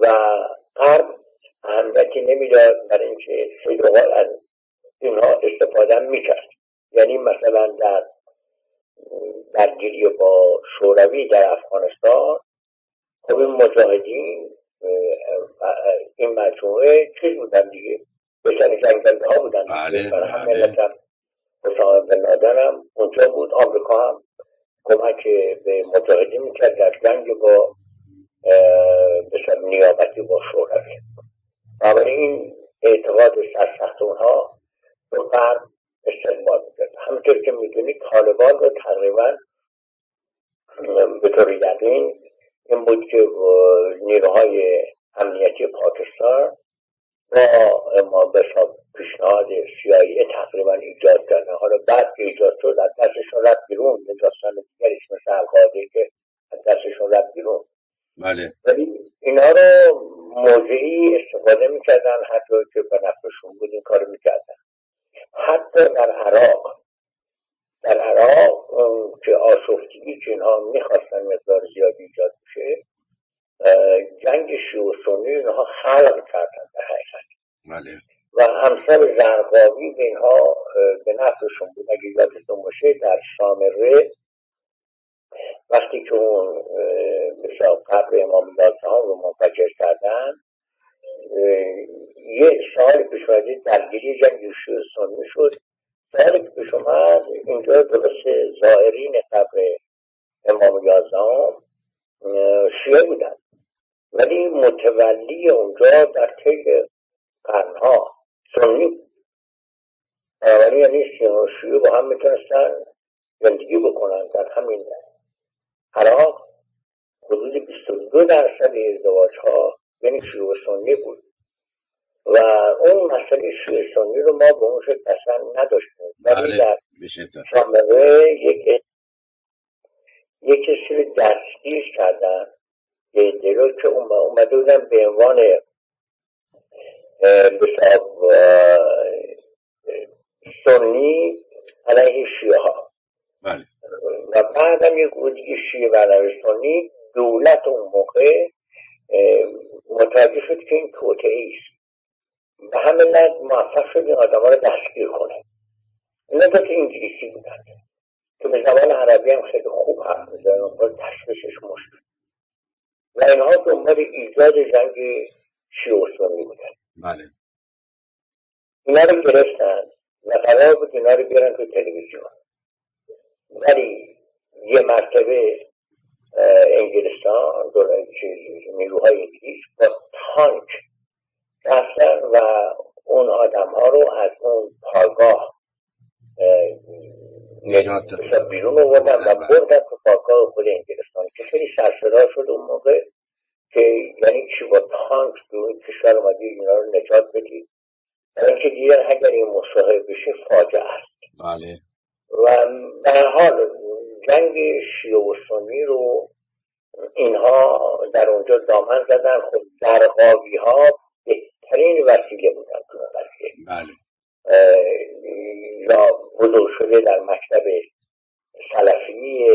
و غرب اهمیتی نمیداد برای اینکه خیلی اوقات از اینها استفاده میکرد. یعنی مثلا در درگیری با شوروی در افغانستان، خب این مجاهدین این مجموعه چیز بودن دیگه، بهتر جنگنده ها بودن. برای همین اسامه بن لادن هم اونجا بود. آمریکا هم کمک به مجاهدین میکرد در جنگ با مثلا نیابتی با شوروی. این اعتقاد سرسخت اونها به غرب استعمال میکرد. همونطور که میدونید طالبان رو تقریبا به طور یقین این بود که نیروهای امنیتی پاکستان با پیشنهاد CIA تقریبا ایجاد کردن. حالا بعد که ایجاد شد از دستشون رفت بیرون، یه داستان دیگریش مثل القاعده که از دستشون رفت بیرون. بله. ولی اینا رو موضعی استفاده میکردن، حتی که به نفعشون بود این کارو میکردن. حتی در عراق که آشفتگی که اینها میخواستن مقدار زیادی ایجاد بشه، جنگ شیعه و سنی اینها خلق کردن در حقیقت. بله. و همسر زرقاوی به اینها به نفعشون بود. اگه یادتون باشه در سامره وقتی که اون مثلا قبر امام رضا رو منفجر کردن، یه سال پیش اومد درگیری جنگ شیعه و سنی شد. سالی که پیش اومد اینجا درسته زائرین قبر امام رضا شیعه بودن، ولی متولی اونجا در طی قرنها سنی بود. یعنی شیعه با هم میتونستن زندگی بکنن. در همین عراق حدود 22% ازدواج ها یعنی شیعه و سنی بود و اون مسئله شیعه سنی رو ما به اون شکل اصلا نداشتیم. ولی در سامره یک کسی رو دستگیر کردن یه دیرو که اومده بودن به عنوان سنی علیه شیعه ها. بله. و بعد هم یک دیگه شیعه و علیه سنی. دولت اون موقع متوجه شد که این توطئه است، به همین لحاظ موفق شد این آدم ها رو دستگیر کنه. اینا که انگلیسی بودن که به زبان عربی هم خیلی خوب حرف می‌زدن و تشخیصش مشکل، و اینها دنبال ایجاد جنگ شیعه و سنی بودن. بله. اینا رو گرفتن و قرار بود اینا رو بیارن تو تلویزیون، ولی یه مرتبه انگلستان نیروهای انگلیس با تانک رفتن و اون آدم ها رو از اون پایگاه بیرون آوردن و بردن تو پایگاه خود انگلستان که خیلی سرصدا شد اون موقع که یعنی چی با تانک بیرون کشور اومدی اینا رو نجات بدید، برای اینکه دیگر اگر این مصاحبه بشه فاجعه است. بله. و به هر حال جنگ شیعه و سنی رو اینها در اونجا دامن زدن. خب زرقاوی ها بهترین وسیله بودن تو قضیه. بله. یا بزرگ شده در مکتب سلفی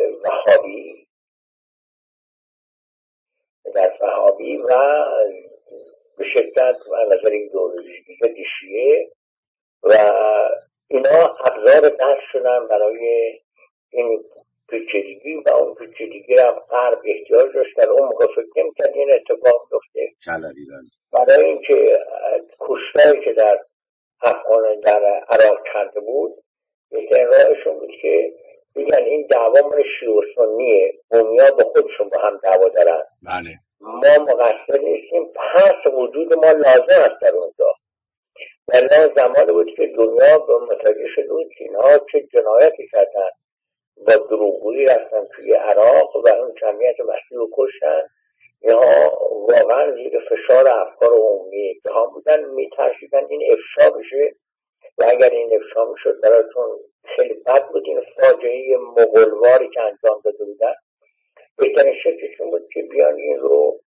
وهابی و به شدت از نظر ایدئولوژی شیعه و اینا ابزار دست شدن برای این پیچیدگی و اون پیچیدگی هم غرب احتیاج داشت. در اون موقع فکر نمی‌کرد این اتفاق بیفته، برای اینکه کشتاری که در عراق کرده بود بهترین راهشون بود که بگن این دعوا مال شیعه و سنیه، قومی‌ها به خودشون با هم دعوا دارن. بله. ما مقصر نیستیم، پس وجود ما لازم است در اونجا. ولی زمانی بود که دنیا به متوجه شده بود که اینها چه جنایتی کردن، با دروغگویی رفتن توی عراق و اون جمعیت وسیع رو کشتن. اینها واقعا زیر فشار افکار عمومی اتهام بودن، میترسیدن این افشا بشه و اگر این افشا میشد برایشون خیلی بد بود. این فاجعه مغولواری که انجام داده بودن بهترین شکلشون بود که بیان این رو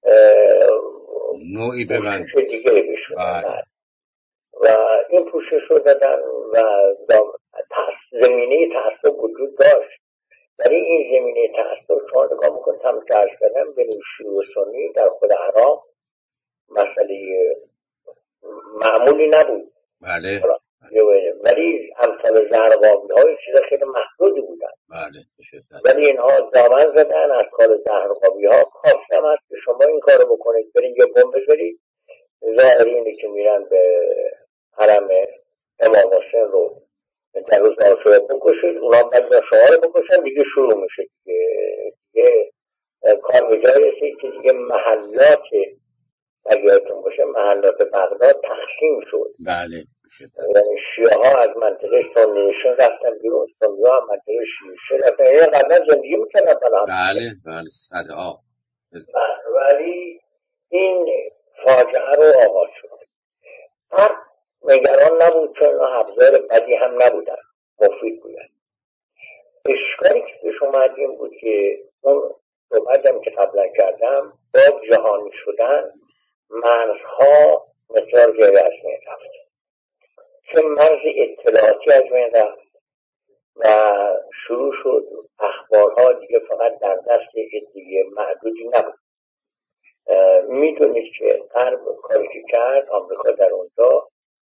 نوعی ببند دیگه بشونن و این پوشش رو دادن و زمینه تعصب وجود داشت. ولی این زمینه تعصب شما نگاه میکنید هم که ارز کردم بین شیعه و سنی در خود عراق مسئله معمولی نبود. بله. ولی امثال زرقامی های چیز خیلی محدودی بودن. بله. ولی اینها دامن زدن از کار زرقامی ها. کافی هم هست که شما این کارو بکنید، برید یه بمب بذارید، ظاهرینی که میرن به حرم امام حسین رو در روز عاشورا بکشید، اونا بعد شما رو بکشن، دیگه شروع میشه دیگه کار به جای رسید که دیگه محلات اگرتون باشه محلات بغداد تقسیم شد. بله. یعنی شیعه ها از منطقه سنیشون رفتن بیرون، سنی ها از منطقه شیعه رفتن، یعنی قبلا زندگی میکنن. بله صدها. ولی این فاجعه رو آغاز شد. هر نگران نبود چون ابزار بدی هم نبودن، مفید بودن. اشکالی که پیش اومد این بود که اون صحبتم که قبلا کردم با جهانی شدن مرزها مثل غیر از بین رفت، چه مرز اطلاعاتی از بین رفت و شروع شد اخبارها دیگه فقط در دست عده معدودی نبود. میدونید که غرب کاری که کرد، آمریکا در اونجا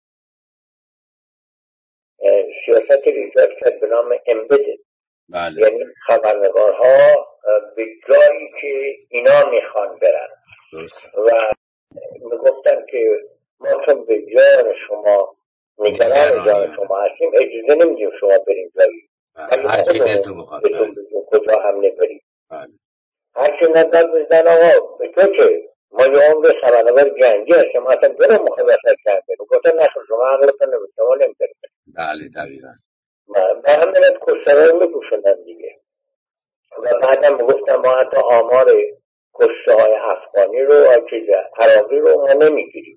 سیاست ایجاد کرد به نام امبدد. بله. یعنی خبرنگارها به جایی که اینا میخوان برن و میگفتن که ما چون به جان شما نگران جان شما هستیم اجازه نمیدیم شما بریم جایی، هرچی دلتون بخواد کجا هم نبرید. هرچی نداد بزن آقا به تو که ما یه عمر خبرنگار جنگی هستیم، اصلا دارم مخابرت کرده گفتن نخور شما عقلتون نمید شما نمیدارید. بله دقیقا. به همینت کشتره رو میپوشندن دیگه. و بعدم گفتم ما حتی آمار کشته های افغانی رو عراقی رو ما نمیگیریم.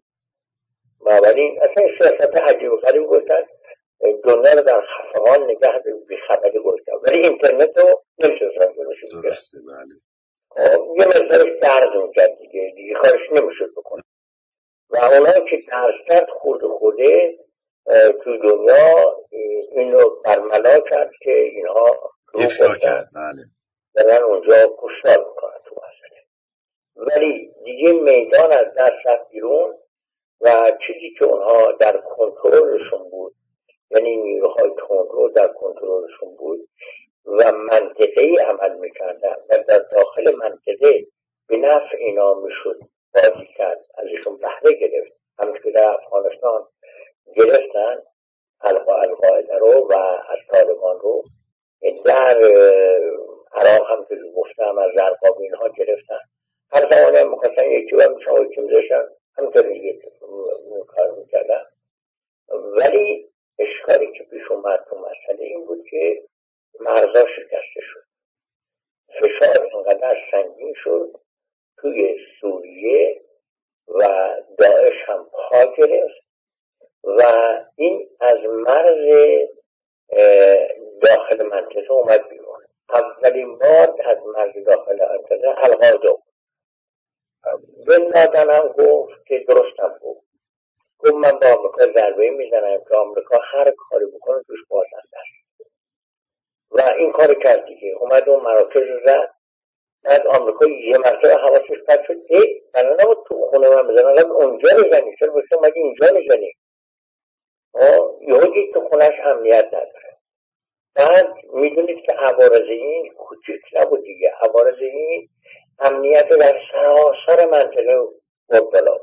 ولی اصلا سیاست عجیب و غریب گفتن، دنیا رو در خفقان نگه بیخبری گفتن، ولی اینترنت رو نمیشستن درشون درسته. بله. یه مقدارش درز میکرد دیگه کارش نمیشد بکنه. و اونایی که درز کرد خورده تو دنیا اینو برملا کرد که اینها افشا کرد. بله. دارن اونجا کشتار میکنن تو مسئله. ولی دیگه میدان از دست رفت بیرون و چیزی که اونها در کنترلشون بود، یعنی نیروهای تندرو در کنترلشون بود و منطقه‌ای عمل میکردن و در داخل منطقه به نفع اینا میشد بازی کرد، ازشون بهره گرفت. همچنین که در افغانستان گرفتن القاعده رو و از طالبان رو، در عراق هم که گفتم از زرقامی اینها گرفتن. هر زمانه هم مخواستن یکی و میشون یکی میذاشتن همطوری کار میکردن. ولی اشکالی که پیش اومد تو مسئله این بود که مرزا شکسته شد، فشار اینقدر سنگین شد توی سوریه و داعش هم پا گرفت و این از مرز داخل منطقه اومد بیرون. اولین بار از مرز داخل منطقه القاعده بن لادن هم گفت که درستم گفت من با آمریکا ضربه میزنم که آمریکا هر کاری بکنه توش بازنده است و این کار کرد دیگه. اومد اون مراکز رو زد. بعد آمریکا یه مرتبه حواسش پرت شد بنا نبود تو خونه من بزنم، قبل اونجا بزنی، چرا بسید اومدی اینجا میزنی؟ یهو دید تو خونهش امنیت نداره. بعد میدونید که عوارض این کوچیک نبود دیگه، عوارض این امنیت در سراسر منطقه مبتلا،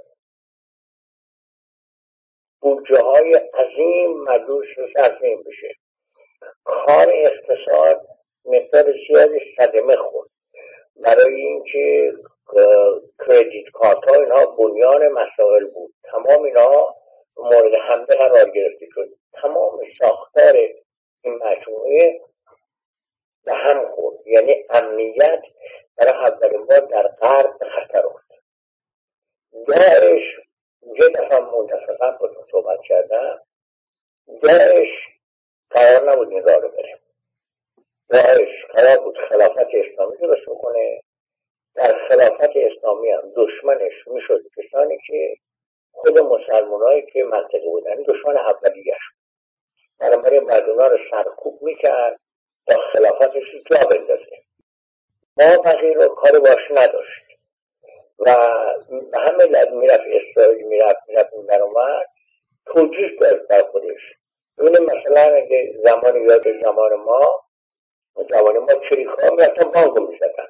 بودجه های عظیم مدوش رو تضمین بشه، کار اقتصاد مقدار زیادی صدمه خورد برای اینکه کردیت کارت ها اینها بنیان مسائل بود، تمام اینها مورد حمله قرار گرفته شد، تمام ساختار این مجموعه به هم خورد. یعنی امنیت برای اولین بار در غرب به خطر افتاد. داعش یه دفعه منتفقا با تو صحبت کردم، داعش قرار نبود این راه رو بره. داعش قرار بود خلافت اسلامی درست بکنه. در خلافت اسلامی هم دشمنش میشد کسانی که خود مسلمانایی که منطقه بودن، دشمن اولیه‌اش. بنابراین بعد اونا رو سرکوب میکرد تا خلافتش رو جا بندازه. ما فقیر رو کار باش نداشت و همه میرفت اسرائیل، میرفت این در اومد توجیه داشت در خودش. اونه مثلا اگه زمان ما چریک ها میرفتن بانک رو میزدن.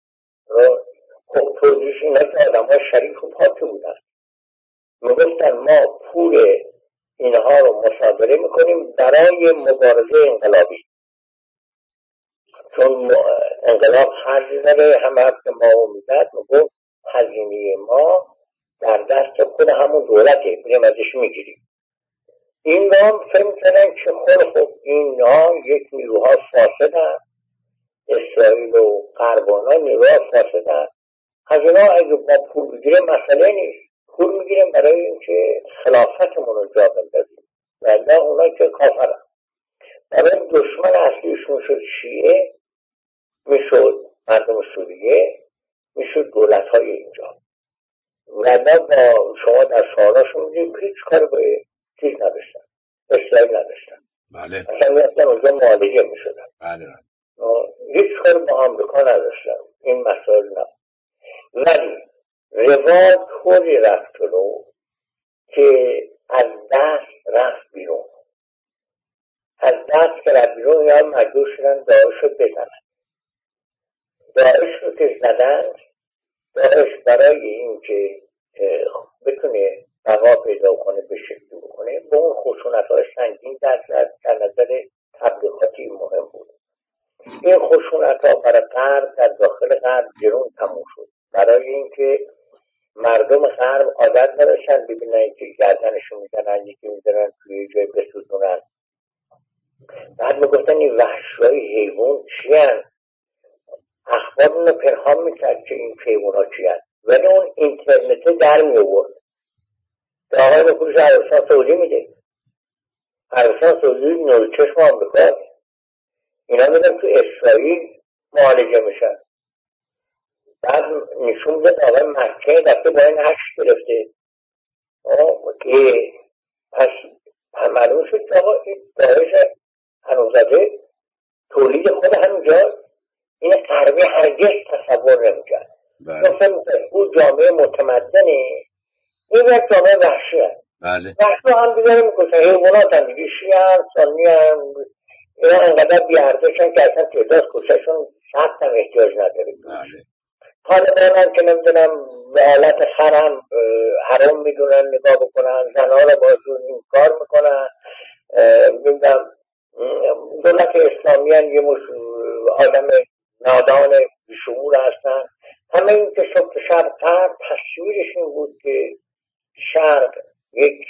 خب توجیهش اینا که آدم های شریک و پاکی بودن، میگفتن ما پول اینها رو مصادره میکنیم برای مبارزه انقلابی، چون انقلاب خرجی داره. همه هفت ما میداد، میگفت هزینه ما در دست خود همون دولته، بریم ازش میگیریم. این را فهم کردن که خب اینها یک نیروها فاسدن، اسرائیل و غربانا نیروها فاسدن، از اینا اگه با پول بگیریم مسئله نیست، پول میگیریم برای اینکه خلافتمون رو جا بندازیم. ولی اونا که کافرن. برای دشمن اصلیشون شد شیعه، میشد مردم سوریه، میشد دولت های اینجا. ولی با شما در سوالاشون میدید هیچ کار با چیز نداشتن، اسرائیل نداشتن. بله. اصلا میرفتن اونجا معالجه میشدن. بله. هیچ کار با آمریکا نداشتن. این مسائل نه. ولی روال طوری رفت جلو که از دست رفت بیرون. از دست که رفت بیرون یا مجبور شدن داعش رو بزنن. داعش رو که زدن، داعش برای اینکه بتونه بقا پیدا کنه، به شکلی بکنه، به اون خشونت‌های سنگین در نظر تبلیغاتی مهم بود. این خشونت‌ها برای غرب در داخل غرب گرون تموم شد، برای اینکه مردم غرب عادت نداشتن ببینن که گردنشون میزنن، یکی میزنن توی جای بسوزونن. بعد میگفتن این وحشیای حیوان چی هست؟ اخبار اونو پنهان میکرد که این حیوان ها چی هست، ولی اون اینترنت در میورد که آقای به پولش عربستان سعودی میده. عربستان سعودی نور چشم آمریکا، اینا میدن تو اسرائیل معالجه میشن. بعد نشون بده آقای مکه دفته با این عکس گرفته. پس معلوم شد که آقا این داعش هنوزاده تولید خود همینجا. این غربی هرگز تصور نمیکرد. مثلا اون جامعه متمدنه، این یک جامعه وحشی هست. وحشی هم دیگه میکشن، حیوانات هم دیگه، شیعه هم، سنی هم، اینا انقدر بیارزشن که اصلا تعداد کششون سخت هم احتیاج نداره. طالبان هم که نمیدونم به حالت خرم حرام میدونن نگاه بکنن، زنها رو باشون این کار میکنن. میدونم دولت اسلامی هم یه آدم نادان بیشعور هستن. همه این که شرق تصویرش این بود که شرق یک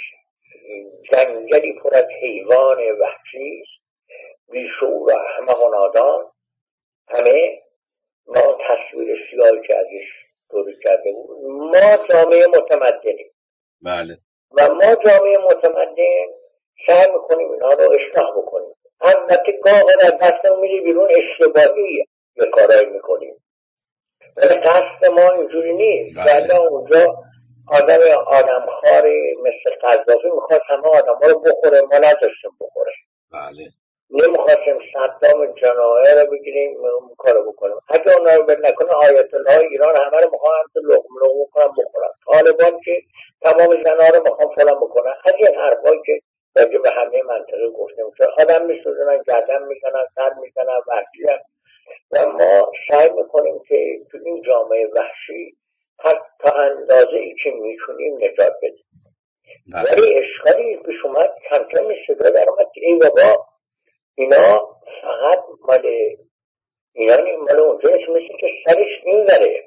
جنگلی پر از حیوان وحشی است، بیشعور و احمق و نادان. همه ما تصویر سیاهی که ازش طوری کرده بود. ما جامعه متمدنیم. بله. و ما جامعه متمدن سعی میکنیم اینا رو اصلاح بکنیم. البته گاه در دستمون میری بیرون اشتباهی یه کارایی میکنیم، ولی قصد ما اینجوری نیست. ولی اونجا آدمخواری مثل قذافی میخواست همه آدم ها رو بخوره، ما نذاشتیم بخوره. بله. نمیخواستیم صدام جنایه رو بگیریم اون کارو بکنیم. اگه اونا رو بل نکنه آیت الله ایران همه رو میخوام لقم بکنم بخورم. طالبان که تمام زنها رو میخوام فلان بکنن. از این حرفایی که راجع به همه منطقه گفته میشه، آدم میسوزنن، گردن میزنن، سر میزنن، وحشی هست. و ما سعی میکنیم که تو این جامعه وحشی تا اندازه ای که میتونیم نجات بدیم. ولی اشکالی پیش اومد، کم کم صدا در اومد که این بابا اینا فقط مال ایرانی، مال اونجا نیست، مثل که سرش میبره.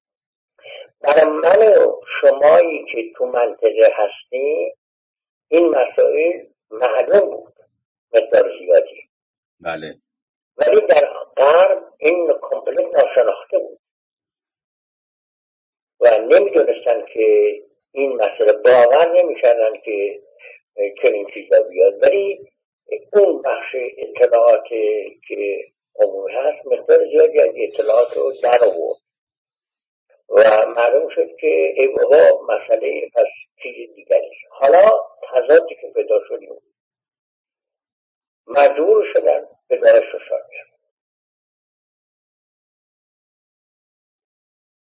برای من و شمایی که تو منطقه هستیم این مسائل معلوم بود مقدار زیادی. بله. ولی در غرب این کامپلیت ناشناخته بود و نمیدونستن که این مسئله، باور نمیکردن که چنین چیزا بیاد. ولی اون بخش اطلاعات که عمومی هست مقدار زیادی از اطلاعات رو در آورد و معلوم شد که ای بابا مسئله پس چیز دیگری. حالا تضادی که پیدا شدیم، مجبور شدن به داعش دشار بشن.